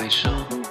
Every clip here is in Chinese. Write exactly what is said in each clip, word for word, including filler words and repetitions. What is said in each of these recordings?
来说。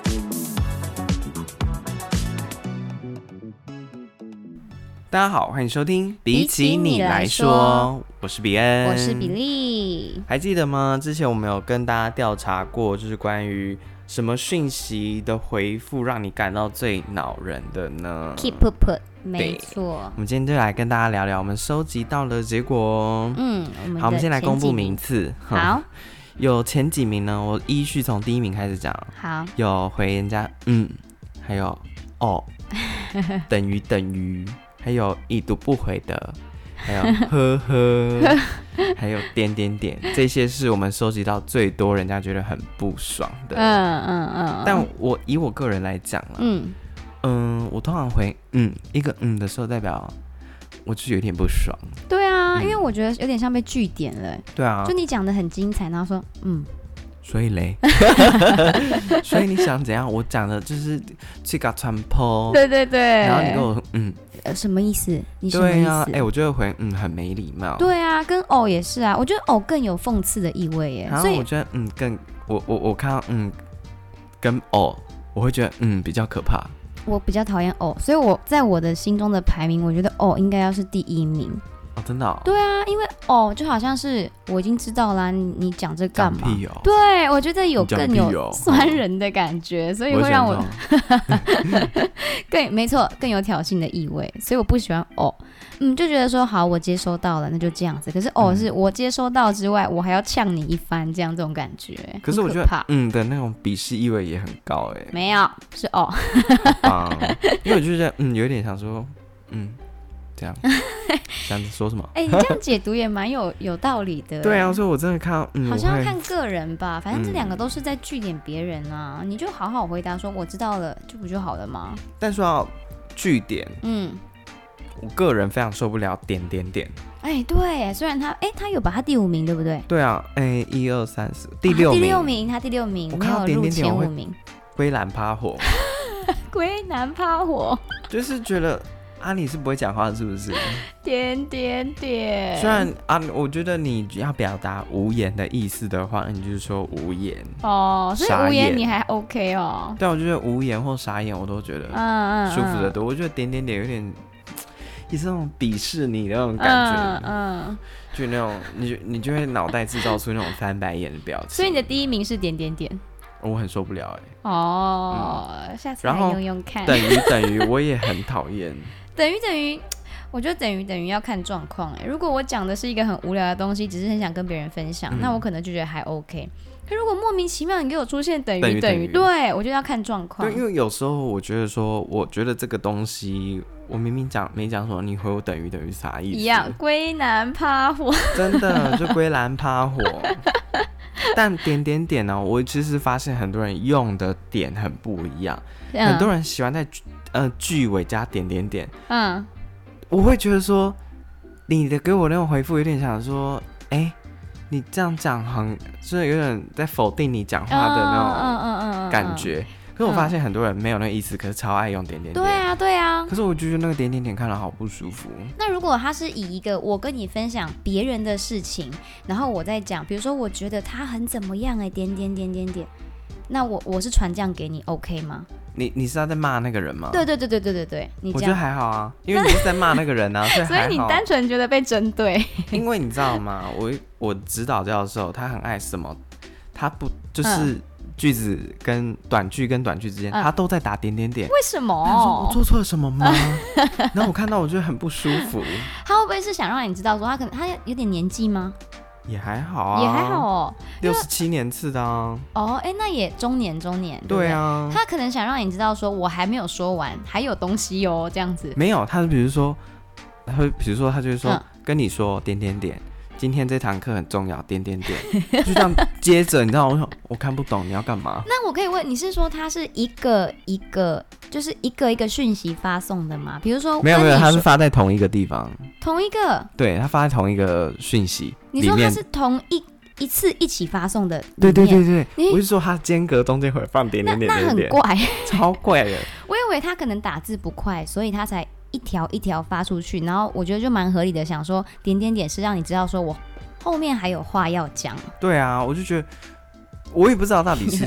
大家好，欢迎收听比起你来说， 我是比恩， 我是比利。 还记得吗？之前我们有跟大家调查过，就是关于什么讯息的回复让你感到最恼人的呢 Keep up， 没错。 我们今天就来跟大家聊聊我们收集到的结果哦。 嗯，我们好，我们先来公布名次。 好， 有前几名呢，我依序从第一名开始讲。 好， 有回人家嗯，还有哦，等于等于。还有已读不回的，还有呵呵，还有点点点，这些是我们收集到最多人家觉得很不爽的。 嗯嗯嗯。 但我以我个人来讲啦，嗯嗯，我通常回嗯一个嗯的时候，代表我就有点不爽。 对啊，嗯、因为我觉得有点像被句点了。 对啊， 就你讲的很精彩，然后说嗯。 所以嘞，所以你想怎样？我讲的就是这个传播， 对对对， 然后你跟我嗯， 呃，什么意思？你什么意思？ 对啊，哎、欸，我就会回嗯，很没礼貌。 对啊，跟哦也是啊，我觉得哦更有讽刺的意味耶。 然后我觉得嗯更，我我我看到嗯跟哦，我会觉得嗯比较可怕。 我比较讨厌哦，所以我在我的心中的排名，我觉得哦应该要是第一名。 哦，真的、哦？ 对啊，因为哦，就好像是我已经知道啦，你你讲这干嘛？ 讲屁哦、 对，我觉得有更有酸人的感觉，哦、所以会让我更没错，更有挑衅的意味，所以我不喜欢哦。嗯，就觉得说好，我接收到了，那就这样子。可是哦，嗯、是我接收到之外，我还要呛你一番，这样这种感觉。 可是我觉得嗯的那种鄙视意味也很高哎。 没有，是哦。 好棒，因为我就觉得嗯有点想说嗯。这样想说什么？ 哎、欸，你这样解读也蛮有有道理的。 对啊，所以我真的看到，嗯， 好像要看个人吧。反正这两个都是在句点别人啊，嗯、你就好好回答说我知道了，就不就好了吗？ 但说到句点，嗯，我个人非常受不了点点点。 哎、欸，对，虽然他哎、欸、他有把他第五名，对不对？ 对啊，哎、欸，一二三四，第六名、 啊，第六名，他第六名， 我看到点点点， 没有入前五名。 龟兰趴火， 龟兰趴火， 就是觉得。啊，你是不会讲话是不是？ 点点点。 虽然啊，我觉得你要表达无言的意思的话，你就是说无言。 哦，所以无言你还 OK 哦。 对，我觉得无言或傻眼我都觉得舒服得多。嗯嗯嗯、我觉得点点点有点，也是那种鄙视你的那种感觉。嗯。嗯就那种，你就你就会脑袋制造出那种翻白眼的表情。 所以你的第一名是点点点。 我很受不了哎、 欸。哦、嗯，下次来用用看。 等于等于我也很讨厌。 等于等于，我觉得等于等于要看状况哎。如果我讲的是一个很无聊的东西，只是很想跟别人分享，嗯、那我可能就觉得还 OK。可如果莫名其妙你给我出现等于等于，等于对我觉得要看状况。 对，因为有时候我觉得说，我觉得这个东西，我明明讲没讲什么，你回我等于等于啥意思？ 一样，龟兰趴火。真的就龟兰趴火。但点点点呢、喔，我其实发现很多人用的点很不一样，嗯、很多人喜欢在呃句尾加点点点。嗯，我会觉得说，你的给我那种回复有点想说，哎、欸，你这样讲很，就是有点在否定你讲话的那种感觉。嗯嗯嗯嗯嗯可是我发现很多人没有那个意思，可是超爱用点点点。 对啊，对啊。 可是我就觉得那个点点点看了好不舒服。 那如果他是以一个我跟你分享别人的事情，然后我在讲，比如说我觉得他很怎么样哎、欸，点点点点点，那我我是传这样给你 ，OK 吗？ 你你是在骂那个人吗？ 对对对对对对对，你这样我觉得还好啊，因为你是在骂那个人啊，所以还好。 所以你单纯觉得被针对。 因为你知道吗？我我指导教授他很爱什么，他不就是。嗯句子跟短句跟短句之间、嗯，他都在打点点点。 为什么？ 他说我做错了什么吗？然后我看到我觉得很不舒服。 他会不会是想让你知道说他可能他有点年纪吗？ 也还好啊， 也还好哦， 六十七年次的啊。 哦，哎、欸，那也中年中年。对, 对啊，他可能想让你知道说我还没有说完，还有东西哦，这样子。 没有，他比如说，他会比如说他就会说、嗯、跟你说点点点。今天这堂课很重要，点点点，就这样接着，你知道我我看不懂你要干嘛？ 那我可以问，你是说他是一个一个，就是一个一个讯息发送的吗？比如说， 没有没有，他是发在同一个地方， 同一个， 对他发在同一个讯息。 你说他是同一一次一起发送的？ 对对对对，我是说他间隔中间会放点点点点点， 那很怪， 超怪的。 我以为他可能打字不快，所以他才。一条一条发出去，然后我觉得就蛮合理的，想说点点点是让你知道说我后面还有话要讲。 对啊，我就觉得我也不知道到底是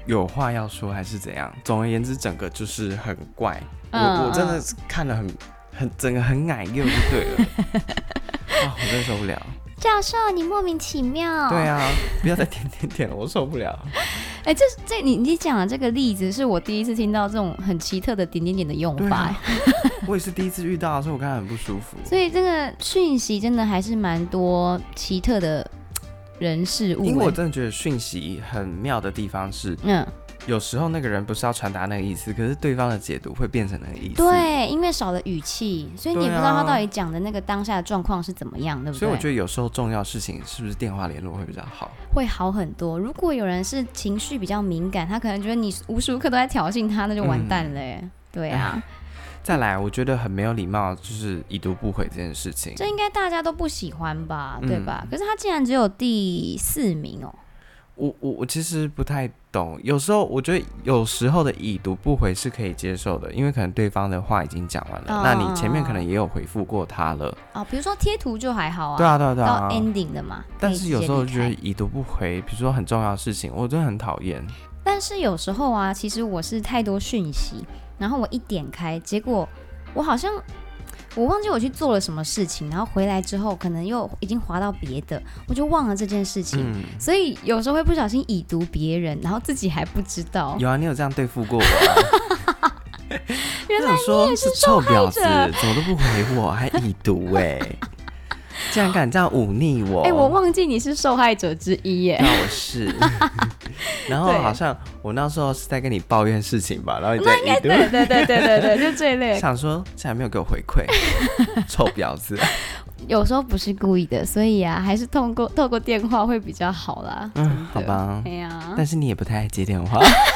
有话要说还是怎样？总而言之，整个就是很怪。 嗯、 我我真的是看了很很整个很矮又就对了。啊，我真的受不了。 教授，你莫名其妙。 对啊，不要再点点点了，我受不了。 哎、欸，这这你你讲的这个例子是我第一次听到这种很奇特的点点点的用法。 啊、我也是第一次遇到，所以我看到很不舒服。 所以这个讯息真的还是蛮多奇特的人事物。 因为我真的觉得讯息很妙的地方是，嗯。有时候那个人不是要传达那个意思，可是对方的解读会变成那个意思。 对，因为少了语气，所以你也不知道他到底讲的那个当下的状况是怎么样，对不对？ 所以我觉得有时候重要事情是不是电话联络会比较好？ 会好很多。如果有人是情绪比较敏感，他可能觉得你无时无刻都在挑衅他，那就完蛋了耶、嗯、对啊。 再来，我觉得很没有礼貌，就是已读不回这件事情。 这应该大家都不喜欢吧，对吧？嗯、可是他竟然只有第四名哦。 我我我其實不太懂，有時候我覺得有時候的已讀不回是可以接受的，因為可能對方的話已經講完了、哦，那你前面可能也有回復過他了。 哦，比如說貼圖就還好啊。 對啊對啊對啊。 到 ending 的嘛。 但是有時候覺得已讀不回，比如說很重要的事情，我真的很討厭。 但是有時候啊，其實我是太多訊息，然後我一點開，結果我好像。我忘記我去做了什麼事情，然後回來之後可能又已經滑到別的，我就忘了這件事情、嗯、所以有時候會不小心已讀別人，然後自己還不知道。 有啊，你有這樣對付過我啊？ 原來你也是受害者， 臭婊子怎麼都不回我，還已讀哎、欸，竟然敢這樣忤逆我！ 哎、欸，我忘記你是受害者之一耶。 那我是。然後好像我那時候是在跟你抱怨事情吧，然後你在已讀， 對對對對對對，就這一類。 想說竟然沒有給我回饋，臭婊子。 有時候不是故意的，所以啊，還是透過透過電話會比較好啦。 嗯，好吧。 哎呀， 但是你也不太愛接電話。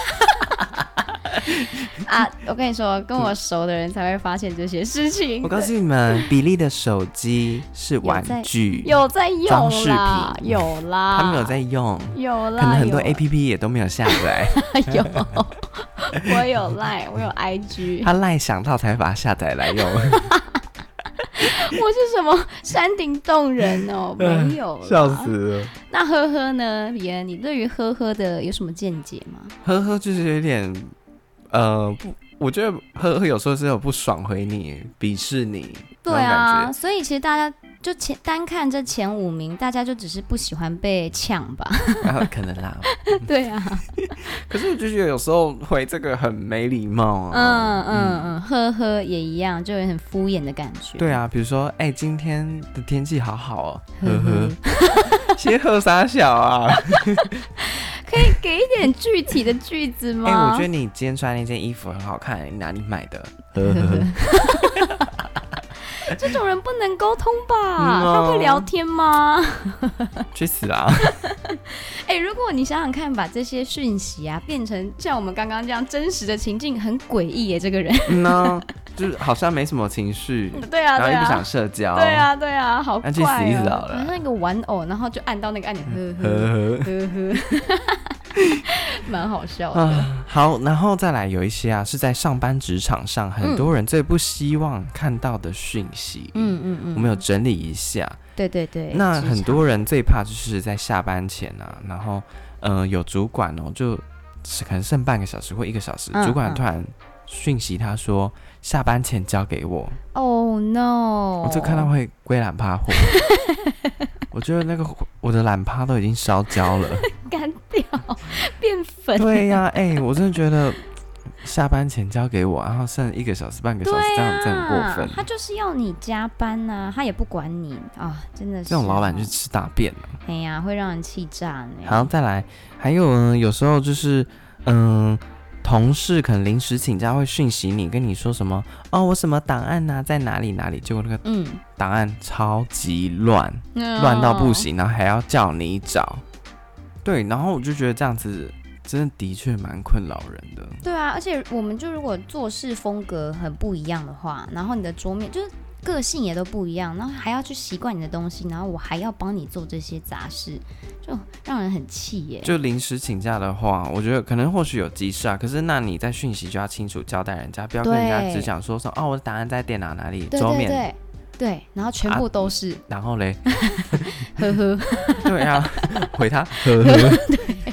啊，我跟你說，跟我熟的人才會發現這些事情。 我告訴你們，比利的手機是玩具， 有在用啦，裝飾品，有啦， 他沒有在用， 有啦， 可能很多 A P P 也都沒有下載。 有，我有 Line， 我有 I G， 他 Line 想到才把它下載來用。 我是什麼山頂洞人哦？沒有， 笑死了。 那呵呵呢？別人，你對於呵呵的有什麼見解嗎？ 呵呵就是有點。呃不，我覺得呵呵有時候是有不爽回你，鄙視你。 對啊，所以其實大家就前單看這前五名，大家就只是不喜歡被嗆吧。 啊、可能啦。 對啊。 可是我就覺得有時候回這個很沒禮貌啊。 嗯嗯嗯，呵呵也一樣，就有很敷衍的感覺。 對啊，比如說，哎、欸，今天的天氣好好哦，呵呵。先喝啥小啊？ 可以給一點具體的句子嗎？ 哎、欸，我覺得你今天穿那件衣服很好看，你哪裡買的？呵呵。 這種人不能溝通吧？嗯哦、他會聊天嗎？ 去死啦！ 哎、欸，如果你想想看，把這些訊息啊變成像我們剛剛這樣真實的情境，很詭異耶，這個人。嗯哦， 就是好像沒什麼情緒。 對啊， 然後又不想社交。 對啊，對啊，好怪哦。 那去死一死好了。 好像一個玩偶，然後就按到那個按鈕，呵呵呵呵。蠻好笑的、 啊。好，然後再來有一些啊，是在上班職場上，很多人最不希望看到的訊息。嗯嗯嗯，我們有整理一下。 對對對。 那很多人最怕就是在下班前啊，然後呃有主管哦，就是可能剩半個小時或一個小時，嗯、主管突然訊息他說下班前交給我。 Oh no！ 我就看到會歸懶趴火。我覺得那個我的懶趴都已經燒焦了， 乾掉變粉。 對呀、啊，哎、欸，我真的覺得下班前交給我，然後剩一個小時、半個小時，這樣真的很過分。 他就是要你加班啊，他也不管你啊，真的是。 這種老闆就是吃大便了。 哎呀，會讓人氣炸呢。 好，再來，還有呢，有時候就是嗯。同事可能臨時請假會訊息你，跟你說什麼哦，我什麼檔案啊，在哪裡哪裡，結果那個檔案超級亂，嗯、亂到不行，然後還要叫你找。對，然後我就覺得這樣子真的的確蠻困擾人的。 對啊，而且我們就如果做事風格很不一樣的話，然後你的桌面就是個性也都不一樣，然後還要去習慣你的東西，然後我還要幫你做這些雜事，就讓人很氣耶。就臨時請假的話，我覺得可能或許有急事啊，可是那你在訊息就要清楚交代人家，不要跟人家只講說說哦，我的檔案在電腦哪裡，桌面。 對對對，對，然後全部都是。啊、 然後嘞， 呵呵。 對啊，回他呵呵。 對。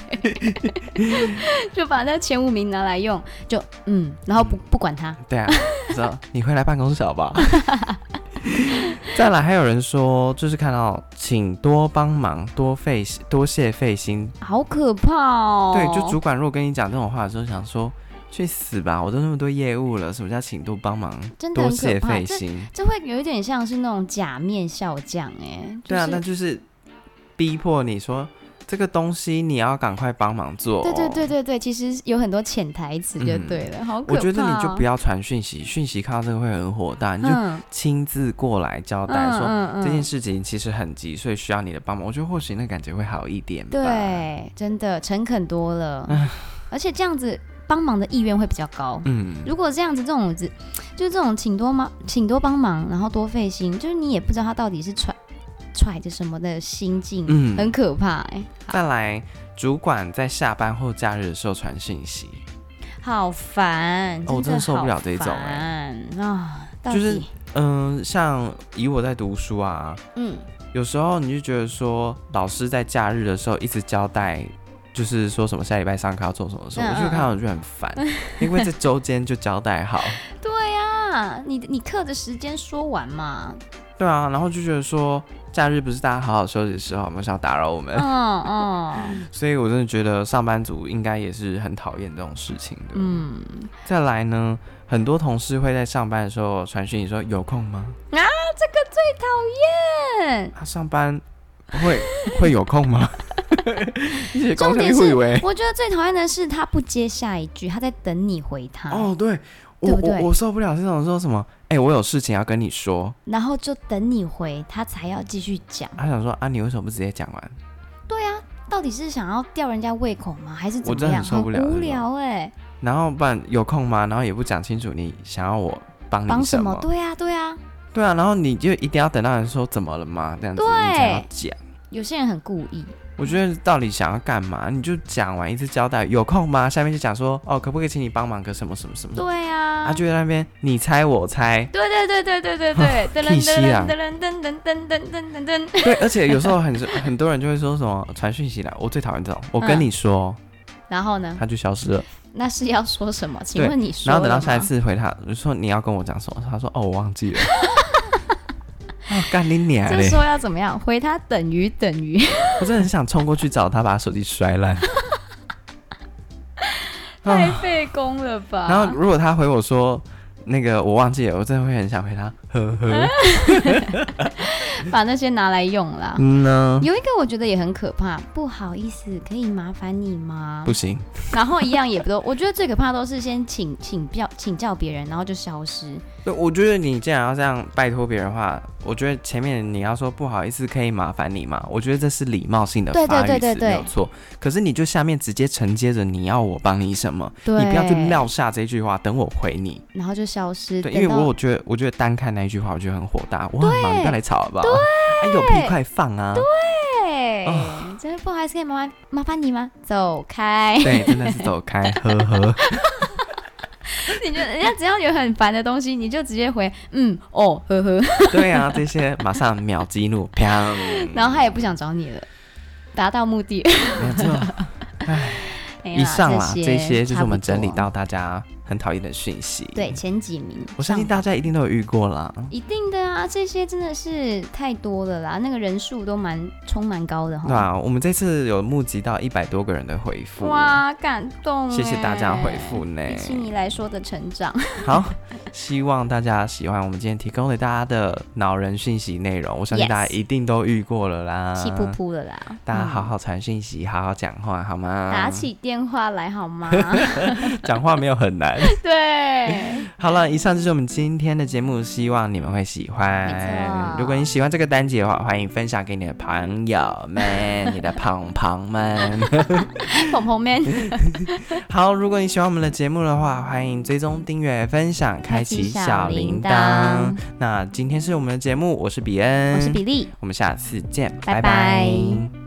就把那前五名拿来用，就嗯，然后不不管他。 对啊，说你会来办公室好不好？再来，还有人说，就是看到请多帮忙，多费多谢费心， 好可怕哦。 对，就主管如果跟你讲这种话的时候，想说去死吧！我都那么多业务了，什么叫请多帮忙？ 真的很可怕， 多谢费心， 这, 这会有一点像是那种假面笑匠哎、就是。 对啊，那就是逼迫你说这个东西你要赶快帮忙做、哦。 对对对对对，其实有很多潜台词就对了，嗯、好可怕、哦。 我觉得你就不要传讯息，讯息看到这个会很火大，你就亲自过来交代说、嗯嗯嗯、这件事情其实很急，所以需要你的帮忙。我觉得或许那感觉会好一点吧。 对，真的诚恳多了，而且这样子。帮忙的意愿会比较高。嗯，如果这样子，这种子就是这种请多忙，请多帮忙，然后多费心，就是你也不知道他到底是揣揣着什么的心境，嗯，很可怕哎、欸。 再来，主管在下班或假日的时候传讯息， 好烦， 哦，我真的受不了这种哎、 欸、啊， 就是嗯、呃，像以我在读书啊，嗯，有时候你就觉得说，老师在假日的时候一直交代。就是说什么下礼拜上课要做什么的时候，嗯、我就看到我就很烦，因为这周间就交代好。 对呀、啊，你你课的时间说完嘛。 对啊，然后就觉得说假日不是大家好好休息的时候，有没有想打扰我们？嗯嗯。所以我真的觉得上班族应该也是很讨厌这种事情的。嗯。再来呢，很多同事会在上班的时候传讯你说有空吗？ 啊，这个最讨厌。 他上班会会有空吗？ 重点是，我觉得最讨厌的是他不接下一句，他在等你回他。 哦，对，我对不对？我, 我受不了这种说什么，哎、欸，我有事情要跟你说， 然后就等你回，他才要继续讲。 他想说啊，你为什么不直接讲完？ 对啊，到底是想要吊人家胃口吗？还是怎么样？ 我真的很受不了， 很无聊哎、欸。 然后不然有空吗？然后也不讲清楚你想要我帮你帮什么？ 对啊，对啊， 对啊，然后你就一定要等到人说怎么了吗？这样子你才要讲。 有些人很故意。 我觉得到底想要干嘛？你就讲完一次交代，有空吗？下面就讲说哦，可不可以请你帮忙个什么什么什么？ 对啊， 他就在那边你猜我猜。 对对对对对对对，噔噔噔噔噔噔噔噔噔噔。 对，而且有时候很很多人就会说什么传讯息来，我最讨厌这种。我跟你说， 嗯、然后呢？ 他就消失了。 那是要说什么？请问你说了吗？ 然后等到下一次回他，就说你要跟我讲什么？他说哦，我忘记了。哦，干你娘嘞！ 这时候要怎么样回他？等于等于。 我真的很想冲过去找他，把手机摔烂。 太费工了吧？ 然后如果他回我说那个我忘记了，我真的会很想回他，呵呵。 把那些拿来用啦。 嗯呢。 有一个我觉得也很可怕，不好意思，可以麻烦你吗？ 不行。 然后一样也不都，我觉得最可怕的都是先请请教请教别人，然后就消失。 对，我觉得你既然要这样拜托别人的话，我觉得前面你要说不好意思，可以麻烦你吗？我觉得这是礼貌性的发语词，对对对对对，没有错。可是你就下面直接承接着你要我帮你什么，你不要去撂下这句话，等我回你， 然后就消失。 对，因为我觉得我觉得单看那一句话，我觉得很火大，我很忙，不要来吵好不好？对，哎，有屁快放啊！ 对，哦、真的不好意思，可以麻烦麻烦你吗？走开。 对，真的是走开，呵呵。 你就人家只要有很烦的东西，你就直接回嗯哦呵呵。 对啊，这些马上秒激怒，砰！ 然后他也不想找你了，达到目的。 没错。唉，以上啦，这些就是我们整理到大家很讨厌的讯息。 对，前几名， 我相信大家一定都有遇过啦。 一定的啊，这些真的是太多了啦，那个人数都蛮冲蛮高的哈。 对啊，我们这次有募集到一百多个人的回复， 哇，感动！ 谢谢大家回复呢， 比起你来说的成长。 好，希望大家喜欢我们今天提供给大家的恼人讯息内容，我相信大家一定都遇过了啦， 气噗噗的啦。 大家好好传讯息，嗯、好好讲话好吗？ 打起电话来好吗？ 讲话没有很难。 对， 好了，以上就是我们今天的节目，希望你们会喜欢。如果你喜欢这个单集的话，欢迎分享给你的朋友们、你的朋朋们、 朋朋们。 好，如果你喜欢我们的节目的话，欢迎追踪、订阅、分享、开启小铃铛。那今天是我们的节目，我是比恩， 我是比利， 我们下次见， 拜拜。 拜拜。